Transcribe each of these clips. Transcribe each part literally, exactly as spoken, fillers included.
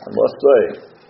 I must say,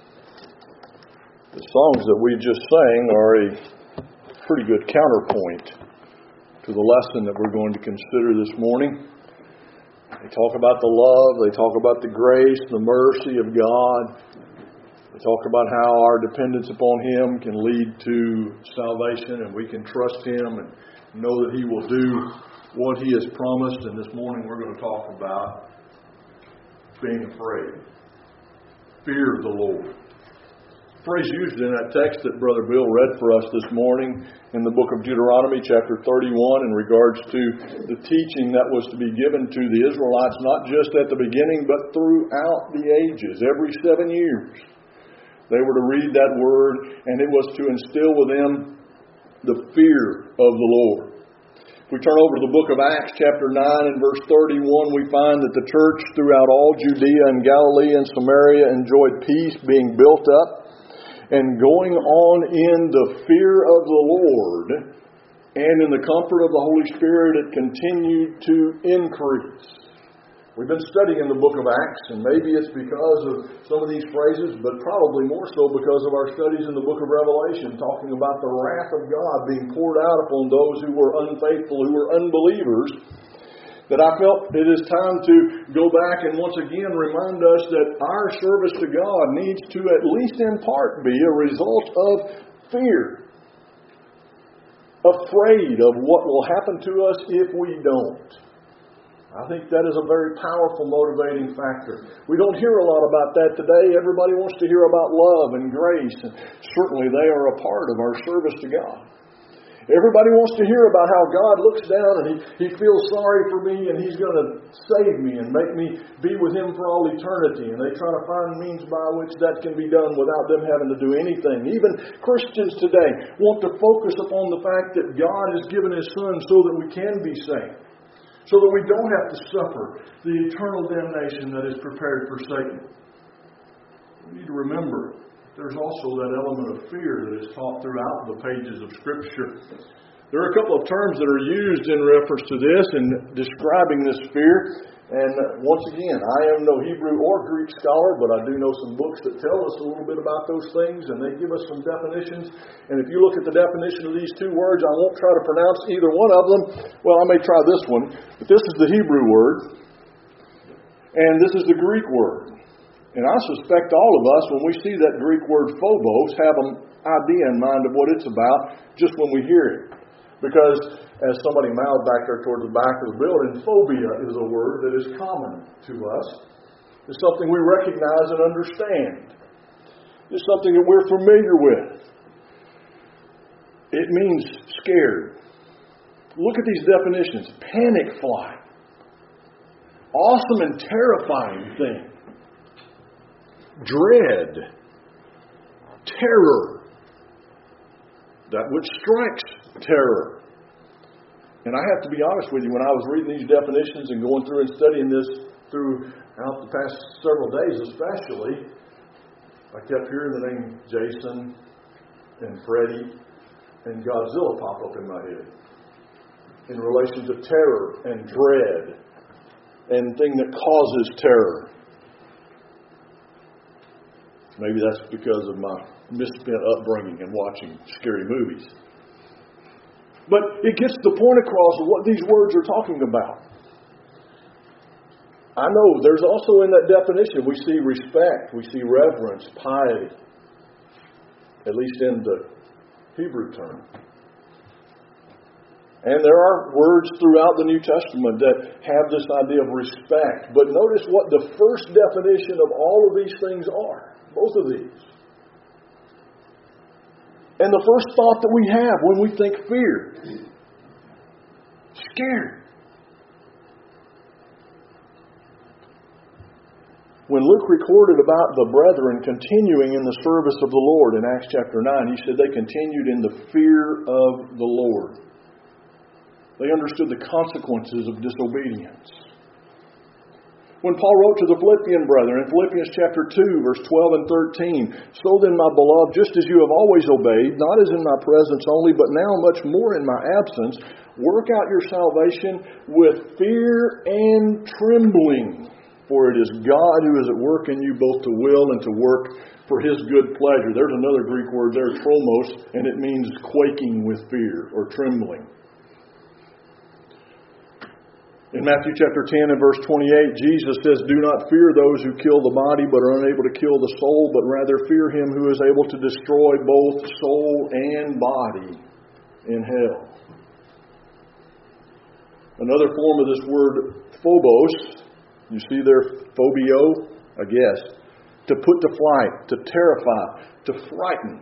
the songs that we just sang are a pretty good counterpoint to the lesson that we're going to consider this morning. They talk about the love, they talk about the grace, the mercy of God. They talk about how our dependence upon Him can lead to salvation, and we can trust Him and know that He will do what He has promised. And this morning we're going to talk about being afraid. Fear of the Lord. The phrase used in that text that Brother Bill read for us this morning in the book of Deuteronomy chapter thirty-one in regards to the teaching that was to be given to the Israelites not just at the beginning but throughout the ages, every seven years. They were to read that word, and it was to instill within the fear of the Lord. If we turn over to the book of Acts chapter nine and verse thirty-one, we find that the church throughout all Judea and Galilee and Samaria enjoyed peace, being built up and going on in the fear of the Lord, and in the comfort of the Holy Spirit it continued to increase. We've been studying in the book of Acts, and maybe it's because of some of these phrases, but probably more so because of our studies in the book of Revelation, talking about the wrath of God being poured out upon those who were unfaithful, who were unbelievers, that I felt it is time to go back and once again remind us that our service to God needs to, at least in part, be a result of fear. Afraid of what will happen to us if we don't. I think that is a very powerful motivating factor. We don't hear a lot about that today. Everybody wants to hear about love and grace, and certainly they are a part of our service to God. Everybody wants to hear about how God looks down and He, he feels sorry for me and He's going to save me and make me be with Him for all eternity. And they try to find means by which that can be done without them having to do anything. Even Christians today want to focus upon the fact that God has given His Son so that we can be saved. So that we don't have to suffer the eternal damnation that is prepared for Satan. We need to remember there's also that element of fear that is taught throughout the pages of Scripture. There are a couple of terms that are used in reference to this and describing this fear. And once again, I am no Hebrew or Greek scholar, but I do know some books that tell us a little bit about those things, and they give us some definitions. And if you look at the definition of these two words, I won't try to pronounce either one of them. Well, I may try this one, but this is the Hebrew word, and this is the Greek word. And I suspect all of us, when we see that Greek word phobos, have an idea in mind of what it's about just when we hear it. Because, as somebody mouthed back there towards the back of the building, phobia is a word that is common to us. It's something we recognize and understand. It's something that we're familiar with. It means scared. Look at these definitions. Panic fly. Awesome and terrifying thing. Dread. Terror. That which strikes terror. And I have to be honest with you, when I was reading these definitions and going through and studying this throughout the past several days especially, I kept hearing the name Jason and Freddy and Godzilla pop up in my head in relation to terror and dread and thing that causes terror. Maybe that's because of my misspent upbringing and watching scary movies. But it gets the point across of what these words are talking about. I know there's also in that definition we see respect, we see reverence, piety, at least in the Hebrew term. And there are words throughout the New Testament that have this idea of respect. But notice what the first definition of all of these things are. Both of these. And the first thought that we have when we think fear. Scared. When Luke recorded about the brethren continuing in the service of the Lord in Acts chapter nine, he said they continued in the fear of the Lord. They understood the consequences of disobedience. When Paul wrote to the Philippian brethren in Philippians chapter two, verse twelve and thirteen, "So then, my beloved, just as you have always obeyed, not as in my presence only, but now much more in my absence, work out your salvation with fear and trembling." For it is God who is at work in you both to will and to work for His good pleasure. There's another Greek word there, tromos, and it means quaking with fear or trembling. In Matthew chapter ten and verse twenty-eight, Jesus says, "Do not fear those who kill the body but are unable to kill the soul, but rather fear Him who is able to destroy both soul and body in hell." Another form of this word, phobos, you see there, phobio, I guess, to put to flight, to terrify, to frighten.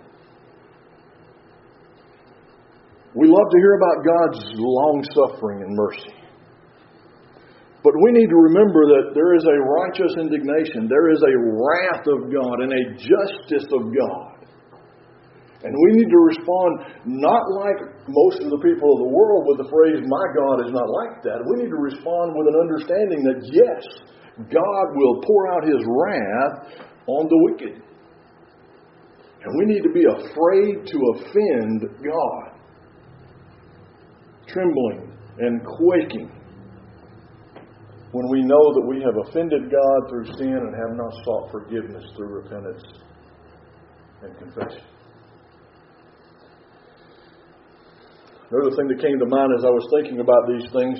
We love to hear about God's long-suffering and mercy. But we need to remember that there is a righteous indignation, there is a wrath of God and a justice of God. And we need to respond not like most of the people of the world with the phrase, "My God is not like that." We need to respond with an understanding that yes, God will pour out His wrath on the wicked. And we need to be afraid to offend God. Trembling and quaking when we know that we have offended God through sin and have not sought forgiveness through repentance and confession. Another thing that came to mind as I was thinking about these things,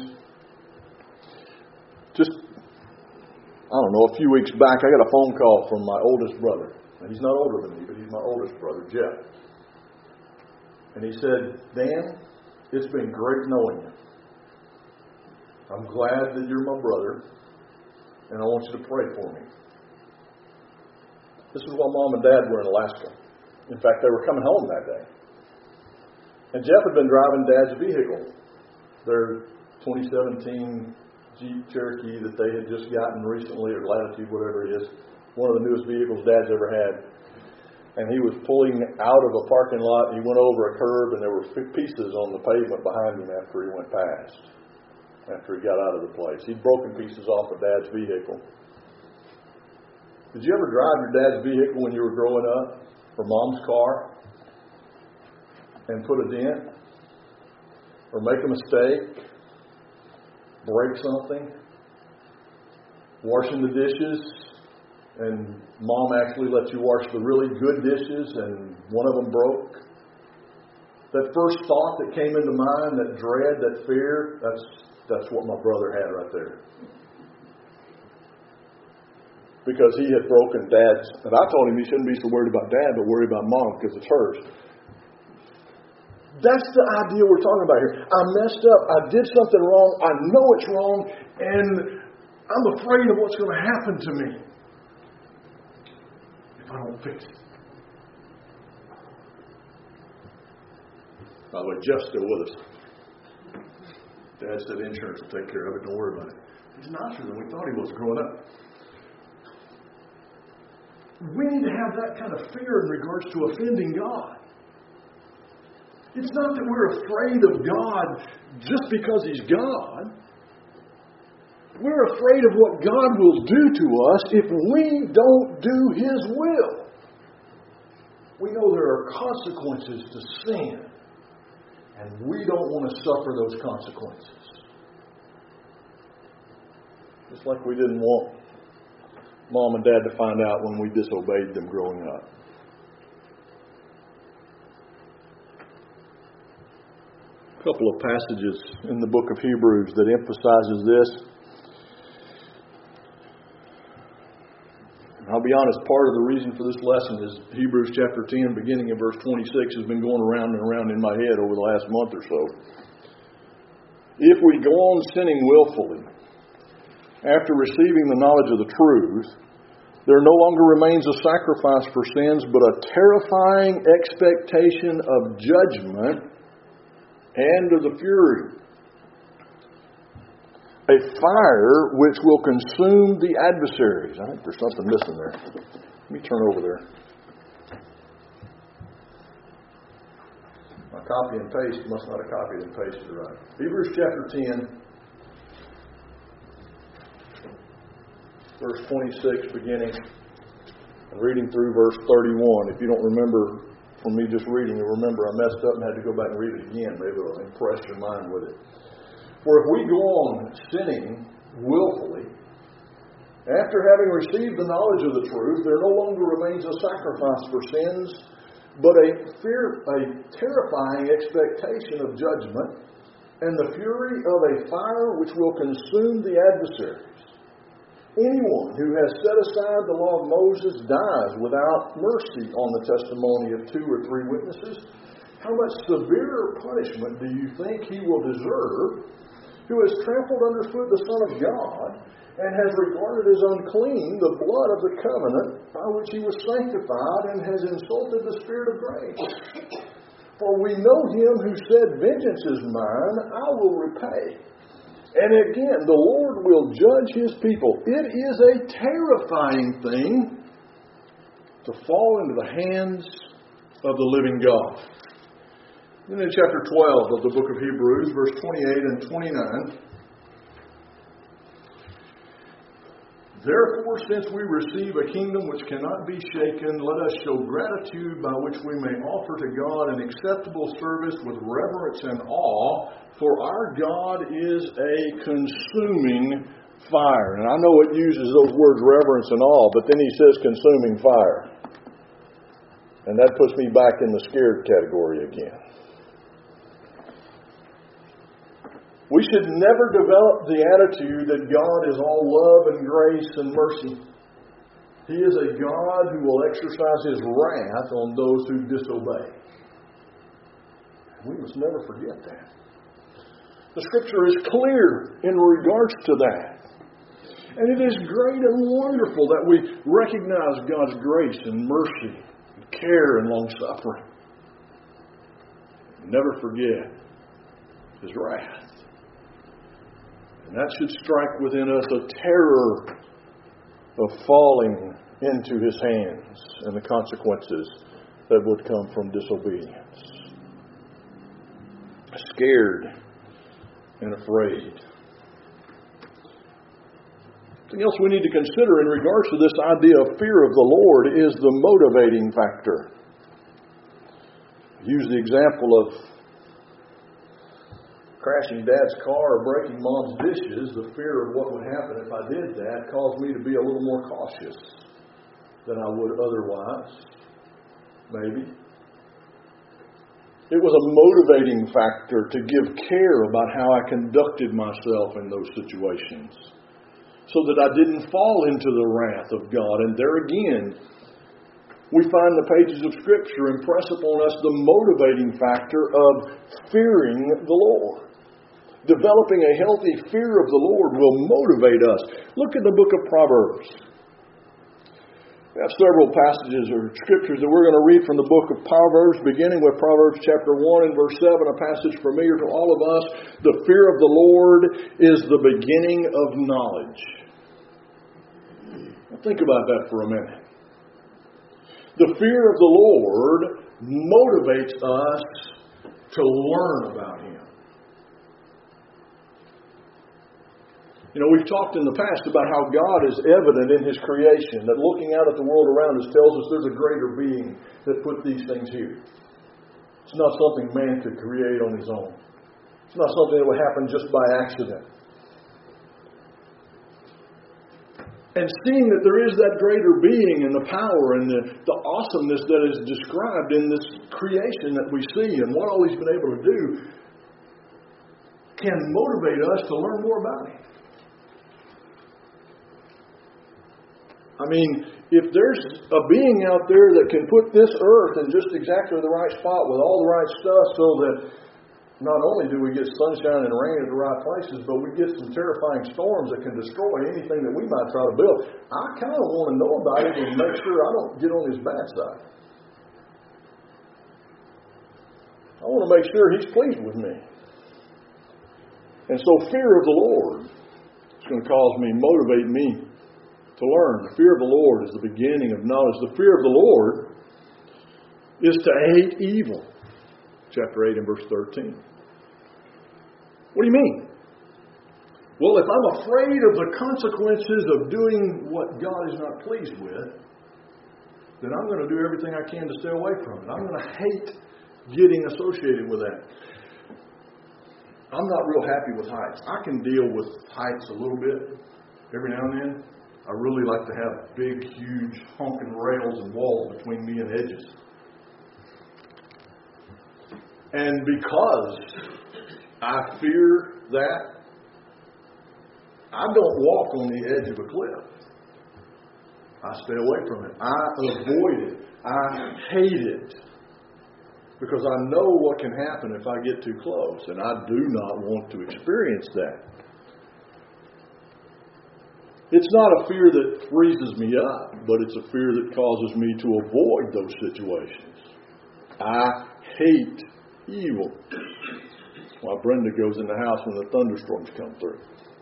just, I don't know, a few weeks back, I got a phone call from my oldest brother. And he's not older than me, but he's my oldest brother, Jeff. And he said, "Dan, it's been great knowing you. I'm glad that you're my brother, and I want you to pray for me." This is while Mom and Dad were in Alaska. In fact, they were coming home that day. And Jeff had been driving Dad's vehicle, their twenty seventeen Jeep Cherokee that they had just gotten recently, or Latitude, whatever it is, one of the newest vehicles Dad's ever had. And he was pulling out of a parking lot. He went over a curb, and there were pieces on the pavement behind him after he went past. After he got out of the place. He'd broken pieces off of Dad's vehicle. Did you ever drive your dad's vehicle when you were growing up? Or Mom's car? And put a dent? Or make a mistake? Break something? Washing the dishes? And Mom actually let you wash the really good dishes and one of them broke? That first thought that came into mind, that dread, that fear, that's That's what my brother had right there. Because he had broken Dad's, and I told him he shouldn't be so worried about Dad, but worried about Mom because it's hers. That's the idea we're talking about here. I messed up. I did something wrong. I know it's wrong, and I'm afraid of what's going to happen to me if I don't fix it. By the way, Jeff's still with us. Dad said insurance will take care of it. Don't worry about it. He's nicer than we thought he was growing up. We need to have that kind of fear in regards to offending God. It's not that we're afraid of God just because He's God. We're afraid of what God will do to us if we don't do His will. We know there are consequences to sin. And we don't want to suffer those consequences. Just like we didn't want Mom and Dad to find out when we disobeyed them growing up. A couple of passages in the book of Hebrews that emphasizes this. I'll be honest, part of the reason for this lesson is Hebrews chapter ten, beginning in verse twenty-six, has been going around and around in my head over the last month or so. If we go on sinning willfully, after receiving the knowledge of the truth, there no longer remains a sacrifice for sins, but a terrifying expectation of judgment and of the fury. A fire which will consume the adversaries. I think there's something missing there. Let me turn over there. My copy and paste must not have copied and pasted right. Hebrews chapter ten, verse twenty-six beginning, and reading through verse thirty-one. If you don't remember from me just reading it, remember I messed up and had to go back and read it again. Maybe it'll impress your mind with it. For if we go on sinning willfully, After having received the knowledge of the truth, there no longer remains a sacrifice for sins, but a fear, a terrifying expectation of judgment and the fury of a fire which will consume the adversaries. Anyone who has set aside the law of Moses dies without mercy on the testimony of two or three witnesses. How much severer punishment do you think he will deserve who has trampled underfoot the Son of God and has regarded as unclean the blood of the covenant by which he was sanctified and has insulted the Spirit of grace? For we know him who said, "Vengeance is mine, I will repay." And again, the Lord will judge his people. It is a terrifying thing to fall into the hands of the living God. Then in chapter twelve of the book of Hebrews, verse twenty-eight and twenty-nine, "Therefore, since we receive a kingdom which cannot be shaken, let us show gratitude by which we may offer to God an acceptable service with reverence and awe, for our God is a consuming fire." And I know it uses those words reverence and awe, but then he says consuming fire. And that puts me back in the scared category again. We should never develop the attitude that God is all love and grace and mercy. He is a God who will exercise his wrath on those who disobey. We must never forget that. The Scripture is clear in regards to that. And it is great and wonderful that we recognize God's grace and mercy and care and long-suffering. Never forget his wrath. And that should strike within us a terror of falling into his hands and the consequences that would come from disobedience. Scared and afraid. Something else we need to consider in regards to this idea of fear of the Lord is the motivating factor. Use the example of crashing Dad's car or breaking Mom's dishes. The fear of what would happen if I did that caused me to be a little more cautious than I would otherwise. Maybe. It was a motivating factor to give care about how I conducted myself in those situations, so that I didn't fall into the wrath of God. And there again, we find the pages of Scripture impress upon us the motivating factor of fearing the Lord. Developing a healthy fear of the Lord will motivate us. Look at the book of Proverbs. We have several passages or scriptures that we're going to read from the book of Proverbs, beginning with Proverbs chapter one and verse seven, a passage familiar to all of us. The fear of the Lord is the beginning of knowledge. Now think about that for a minute. The fear of the Lord motivates us to learn about him. You know, we've talked in the past about how God is evident in his creation, that looking out at the world around us tells us there's a greater being that put these things here. It's not something man could create on his own. It's not something that would happen just by accident. And seeing that there is that greater being and the power and the, the awesomeness that is described in this creation that we see and what all he's been able to do can motivate us to learn more about him. I mean, if there's a being out there that can put this earth in just exactly the right spot with all the right stuff so that not only do we get sunshine and rain at the right places, but we get some terrifying storms that can destroy anything that we might try to build, I kind of want to know about it and make sure I don't get on his bad side. I want to make sure he's pleased with me. And so fear of the Lord is going to cause me, motivate me to learn. The fear of the Lord is the beginning of knowledge. The fear of the Lord is to hate evil. Chapter eight and verse thirteen. What do you mean? Well, if I'm afraid of the consequences of doing what God is not pleased with, then I'm going to do everything I can to stay away from it. I'm going to hate getting associated with that. I'm not real happy with heights. I can deal with heights a little bit every now and then. I really like to have big, huge, honking rails and walls between me and edges. And because I fear that, I don't walk on the edge of a cliff. I stay away from it. I avoid it. I hate it. Because I know what can happen if I get too close. And I do not want to experience that. It's not a fear that freezes me up, but it's a fear that causes me to avoid those situations. I hate evil. That's why Brenda goes in the house when the thunderstorms come through.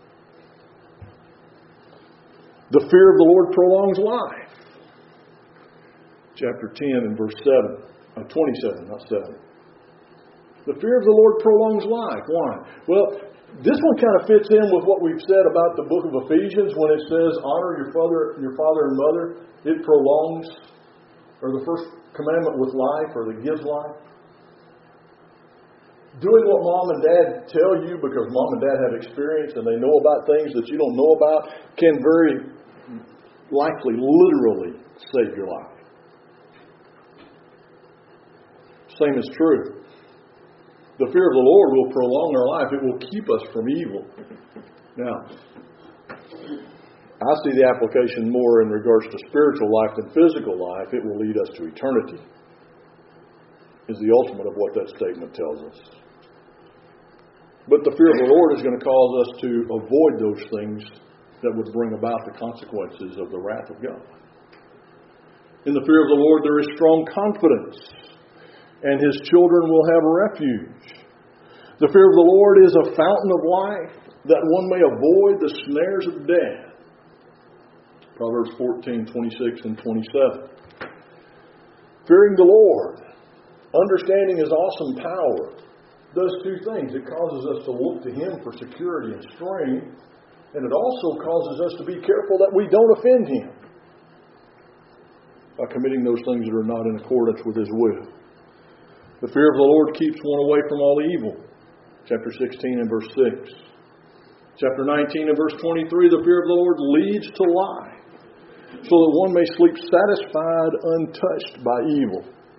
The fear of the Lord prolongs life. Chapter ten and verse seven. Uh, twenty-seven, not seven. The fear of the Lord prolongs life. Why? Well, this one kind of fits in with what we've said about the book of Ephesians when it says, honor your father, your father and mother. It prolongs, or the first commandment with life, or that gives life. Doing what mom and dad tell you because mom and dad have experience and they know about things that you don't know about can very likely, literally save your life. Same is true. The fear of the Lord will prolong our life. It will keep us from evil. Now, I see the application more in regards to spiritual life than physical life. It will lead us to eternity, is the ultimate of what that statement tells us. But the fear of the Lord is going to cause us to avoid those things that would bring about the consequences of the wrath of God. In the fear of the Lord there is strong confidence, and His children will have refuge. The fear of the Lord is a fountain of life, that one may avoid the snares of death. Proverbs fourteen, twenty-six and twenty-seven. Fearing the Lord, understanding His awesome power, does two things. It causes us to look to Him for security and strength, and it also causes us to be careful that we don't offend Him by committing those things that are not in accordance with His will. The fear of the Lord keeps one away from all evil. Chapter sixteen and verse six. Chapter nineteen and verse twenty-three, the fear of the Lord leads to life, so that one may sleep satisfied, untouched by evil.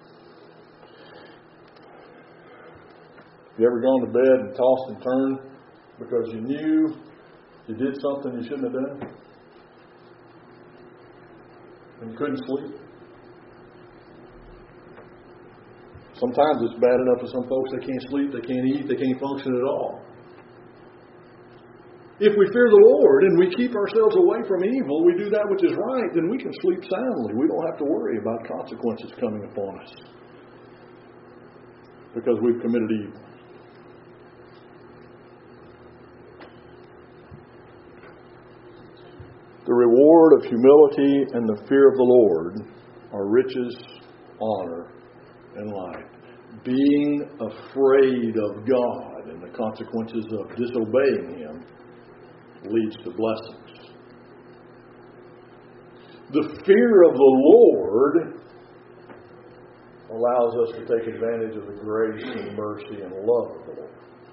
You ever gone to bed and tossed and turned because you knew you did something you shouldn't have done? And you couldn't sleep? Sometimes it's bad enough for some folks they can't sleep, they can't eat, they can't function at all. If we fear the Lord and we keep ourselves away from evil, we do that which is right, then we can sleep soundly. We don't have to worry about consequences coming upon us because we've committed evil. The reward of humility and the fear of the Lord are riches, honor, and life. Being afraid of God and the consequences of disobeying Him leads to blessings. The fear of the Lord allows us to take advantage of the grace and mercy and love of the Lord,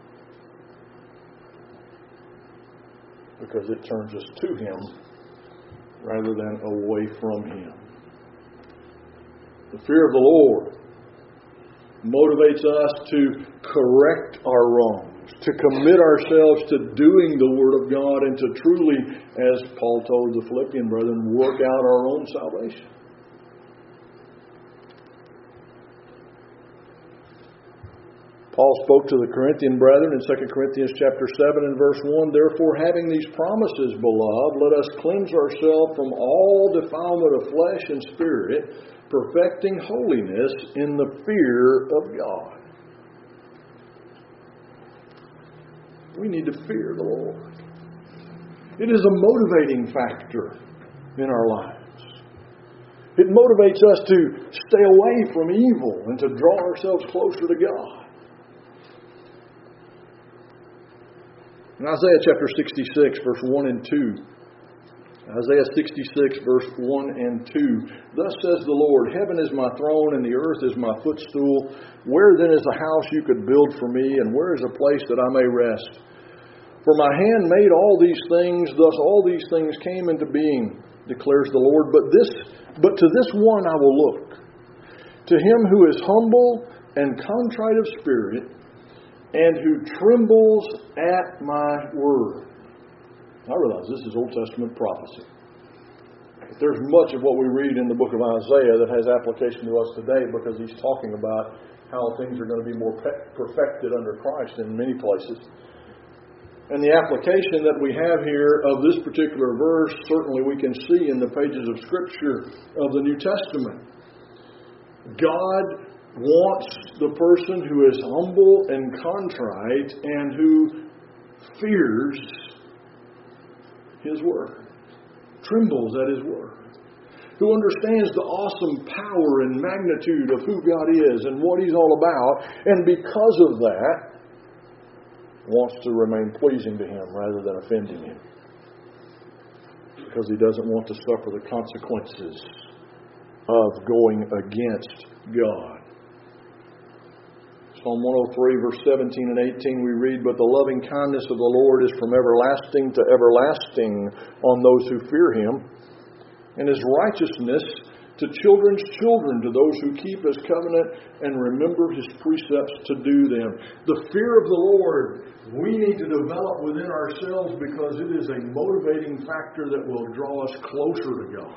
because it turns us to Him rather than away from Him. The fear of the Lord motivates us to correct our wrongs, to commit ourselves to doing the Word of God, and to truly, as Paul told the Philippian brethren, work out our own salvation. Paul spoke to the Corinthian brethren in Second Corinthians chapter seven and verse one, therefore, having these promises, beloved, let us cleanse ourselves from all defilement of flesh and spirit, perfecting holiness in the fear of God. We need to fear the Lord. It is a motivating factor in our lives. It motivates us to stay away from evil and to draw ourselves closer to God. In Isaiah chapter sixty-six, verse one and two, Isaiah sixty-six, verse one and two, thus says the Lord, heaven is my throne and the earth is my footstool. Where then is a house you could build for me, and where is a place that I may rest? For my hand made all these things, thus all these things came into being, declares the Lord. But this, but to this one I will look, to him who is humble and contrite of spirit, and who trembles at my word. I realize this is Old Testament prophecy. But there's much of what we read in the book of Isaiah that has application to us today, because he's talking about how things are going to be more perfected under Christ in many places. And the application that we have here of this particular verse, certainly we can see in the pages of Scripture of the New Testament. God wants the person who is humble and contrite and who fears His word, trembles at His word, who understands the awesome power and magnitude of who God is and what He's all about, and because of that, wants to remain pleasing to Him rather than offending Him, because he doesn't want to suffer the consequences of going against God. Psalm one oh three, verse seventeen and eighteen, we read, But the loving kindness of the Lord is from everlasting to everlasting on those who fear Him, and His righteousness to children's children, to those who keep His covenant and remember His precepts to do them. The fear of the Lord we need to develop within ourselves, because it is a motivating factor that will draw us closer to God.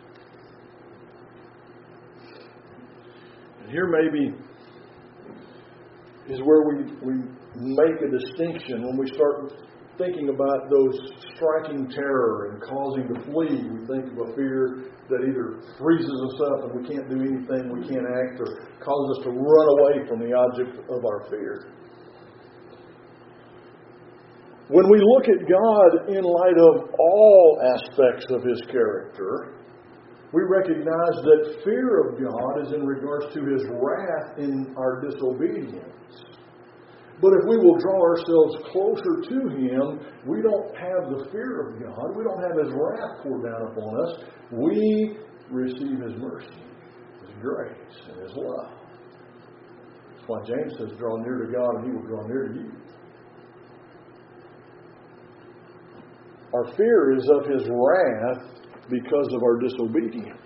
And here maybe is where we, we make a distinction when we start thinking about those striking terror and causing to flee. We think of a fear that either freezes us up and we can't do anything, we can't act, or causes us to run away from the object of our fear. When we look at God in light of all aspects of His character, we recognize that fear of God is in regards to His wrath in our disobedience. But if we will draw ourselves closer to Him, we don't have the fear of God. We don't have His wrath poured down upon us. We receive His mercy, His grace, and His love. That's why James says, draw near to God and He will draw near to you. Our fear is of His wrath because of our disobedience.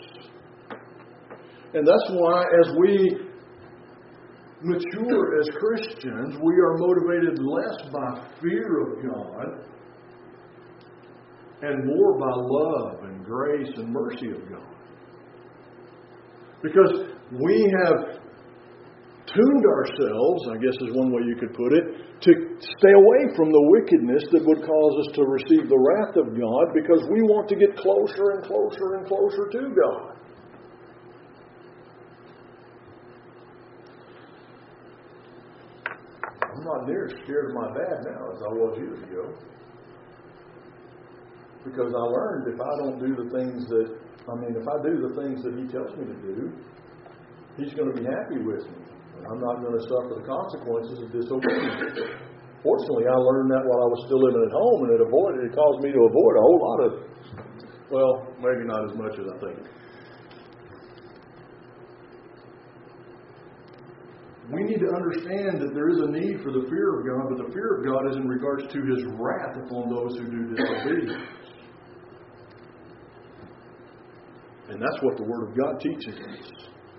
And that's why as we mature as Christians, we are motivated less by fear of God and more by love and grace and mercy of God. Because we have tuned ourselves, I guess is one way you could put it, to stay away from the wickedness that would cause us to receive the wrath of God, because we want to get closer and closer and closer to God. I'm not near as scared of my dad now as I was years ago, because I learned if I don't do the things that, I mean, if I do the things that he tells me to do, He's going to be happy with me. I'm not going to suffer the consequences of disobedience. Fortunately, I learned that while I was still living at home, and it avoided, it caused me to avoid a whole lot of, well, maybe not as much as I think. We need to understand that there is a need for the fear of God, but the fear of God is in regards to His wrath upon those who do disobedience. And that's what the Word of God teaches us.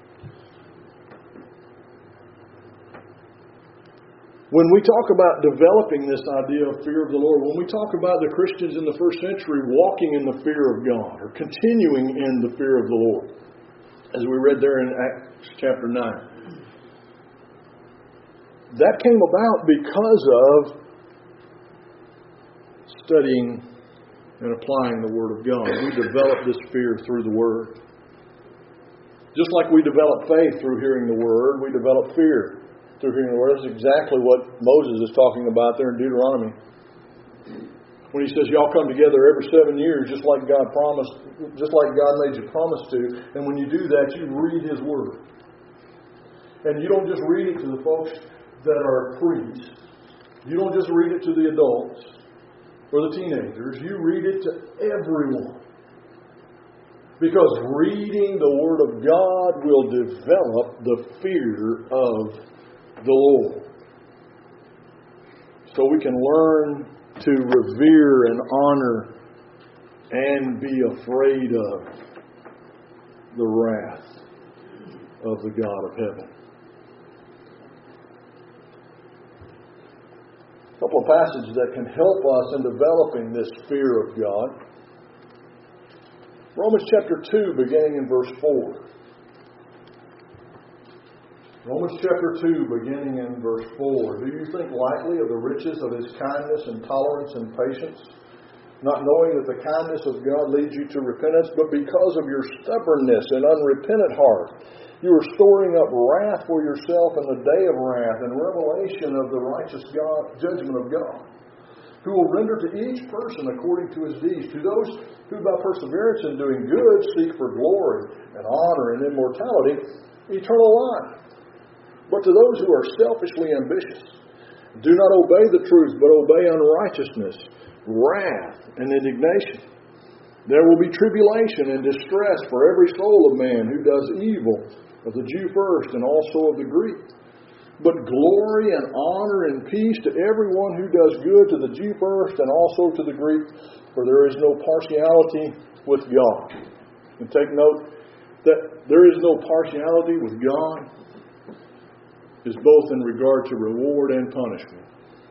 When we talk about developing this idea of fear of the Lord, when we talk about the Christians in the first century walking in the fear of God, or continuing in the fear of the Lord, as we read there in Acts chapter nine, that came about because of studying and applying the Word of God. We develop this fear through the Word. Just like we develop faith through hearing the Word, we develop fear through hearing the Word. That's exactly what Moses is talking about there in Deuteronomy. When he says, y'all come together every seven years, just like God promised, just like God made you promise to. And when you do that, you read His Word. And you don't just read it to the folks that are priests. You don't just read it to the adults or the teenagers. You read it to everyone. Because reading the Word of God will develop the fear of the Lord. So we can learn to revere and honor and be afraid of the wrath of the God of heaven. A couple of passages that can help us in developing this fear of God. Romans chapter two, beginning in verse four. Romans chapter two, beginning in verse four. Do you think lightly of the riches of His kindness and tolerance and patience, not knowing that the kindness of God leads you to repentance, but because of your stubbornness and unrepentant heart, you are storing up wrath for yourself in the day of wrath and revelation of the righteous God, judgment of God, who will render to each person according to his deeds. To those who by perseverance in doing good seek for glory and honor and immortality, eternal life. But to those who are selfishly ambitious, do not obey the truth, but obey unrighteousness, wrath, and indignation. There will be tribulation and distress for every soul of man who does evil, of the Jew first, and also of the Greek. But glory and honor and peace to everyone who does good, to the Jew first, and also to the Greek, for there is no partiality with God. And take note that there is no partiality with God is both in regard to reward and punishment.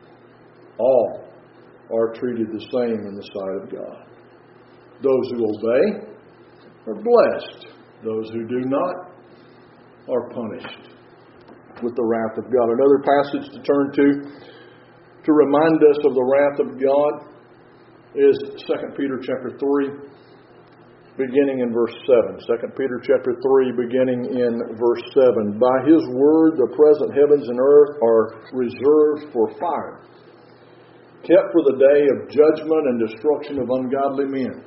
All are treated the same in the sight of God. Those who obey are blessed. Those who do not are punished with the wrath of God. Another passage to turn to to remind us of the wrath of God is Second Peter chapter three, beginning in verse seven. Second Peter chapter three, beginning in verse seven. By His word the present heavens and earth are reserved for fire, kept for the day of judgment and destruction of ungodly men.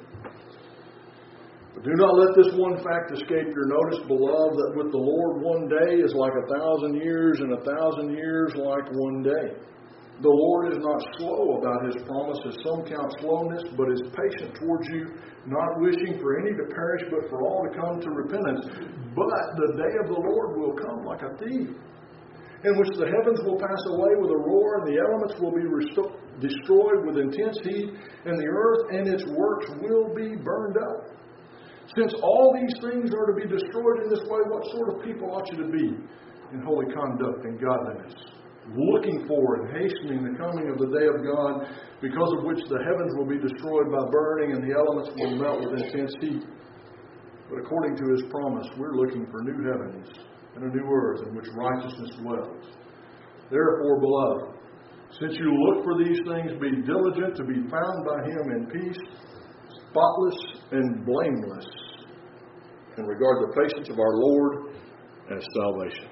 But do not let this one fact escape your notice, beloved, that with the Lord one day is like a thousand years, and a thousand years like one day. The Lord is not slow about His promise, as some count slowness, but is patient towards you, not wishing for any to perish, but for all to come to repentance. But the day of the Lord will come like a thief, in which the heavens will pass away with a roar, and the elements will be resto- destroyed with intense heat, and the earth and its works will be burned up. Since all these things are to be destroyed in this way, what sort of people ought you to be in holy conduct and godliness, looking for and hastening the coming of the day of God, because of which the heavens will be destroyed by burning, and the elements will melt with intense heat? But according to His promise, we're looking for new heavens and a new earth in which righteousness dwells. Therefore, beloved, since you look for these things, be diligent to be found by Him in peace, spotless and blameless, in regard to the patience of our Lord and His salvation.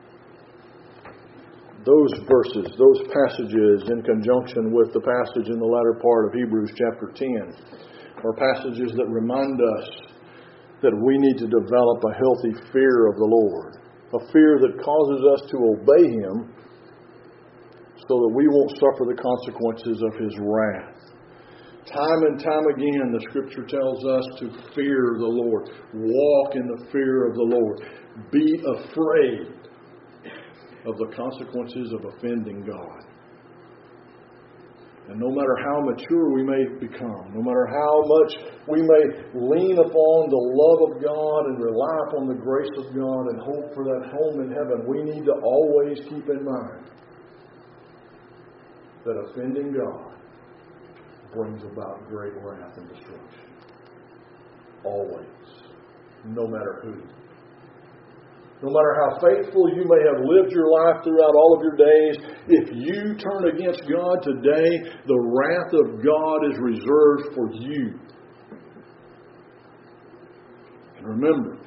Those verses, those passages, in conjunction with the passage in the latter part of Hebrews chapter ten, are passages that remind us that we need to develop a healthy fear of the Lord, a fear that causes us to obey Him so that we won't suffer the consequences of His wrath. Time and time again, the Scripture tells us to fear the Lord. Walk in the fear of the Lord. Be afraid of the consequences of offending God. And no matter how mature we may become, no matter how much we may lean upon the love of God and rely upon the grace of God and hope for that home in heaven, we need to always keep in mind that offending God brings about great wrath and destruction. Always. No matter who. No matter how faithful you may have lived your life throughout all of your days, if you turn against God today, the wrath of God is reserved for you. And remember,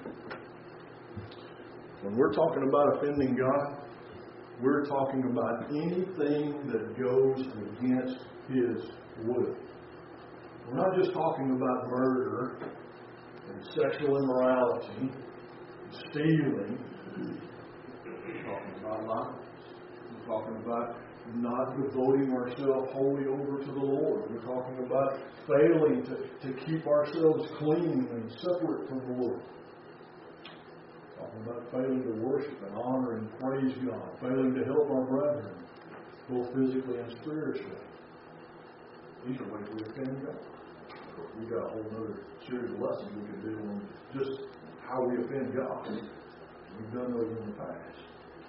when we're talking about offending God, we're talking about anything that goes against His will. We're not just talking about murder and sexual immorality, stealing. We're talking about lies. We're talking about not devoting ourselves wholly over to the Lord. We're talking about failing to, to keep ourselves clean and separate from the Lord. We're talking about failing to worship and honor and praise God. Failing to help our brethren, both physically and spiritually. These are ways we offend God. We got a whole other series of lessons we can do on just how we offend God. We've done those in the past.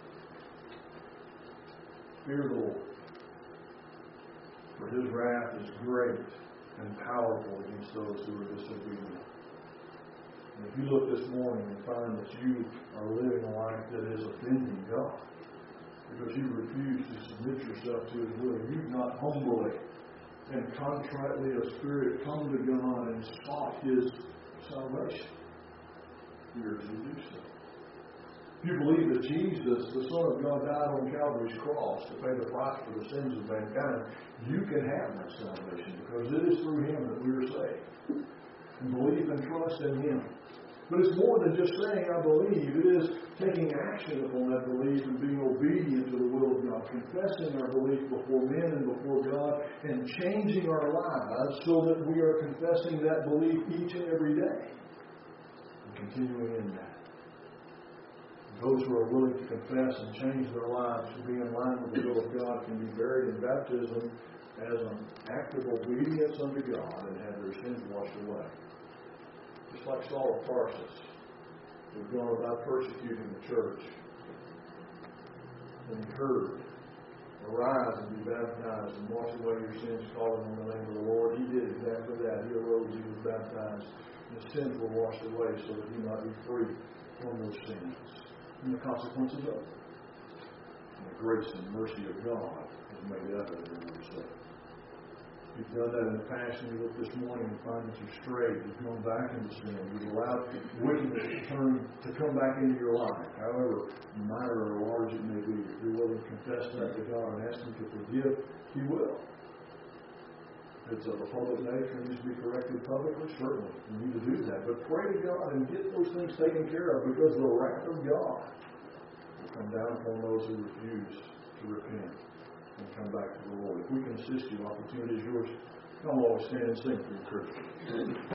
Fear the Lord, for His wrath is great and powerful against those who are disobedient. And if you look this morning and find that you are living a life that is offending God, because you refuse to submit yourself to His will, you've not humbly and contritely of spirit come to God and sought His salvation, you are to do so. If you believe that Jesus, the Son of God, died on Calvary's cross to pay the price for the sins of mankind, you can have that salvation, because it is through Him that we are saved. And believe and trust in Him. But it's more than just saying, I believe. It is taking action upon that belief and being obedient to the will of God, confessing our belief before men and before God, and changing our lives so that we are confessing that belief each and every day, and continuing in that. Those who are willing to confess and change their lives to be in line with the will of God can be buried in baptism as an act of obedience unto God and have their sins washed away. Just like Saul of Tarsus, who had gone about persecuting the church. When he heard, arise and be baptized and wash away your sins, calling on the name of the Lord, he did exactly that. He arose, he was baptized, and his sins were washed away so that he might be free from those sins and the consequences of it. And the grace and mercy of God has made evident in your soul. You've done that in the past, and you look this morning and find that you've strayed. You've gone back into sin. You've allowed wickedness to turn to come back into your life. However minor or large it may be, if you're willing to confess that to God and ask Him to forgive, He will. If it's of a public nature and needs to be corrected publicly, certainly you need to do that. But pray to God and get those things taken care of, because the wrath of God will come down upon those who refuse to repent and come back to the Lord. If we can assist you, opportunity is yours. Come along, stand and sing for your Christian.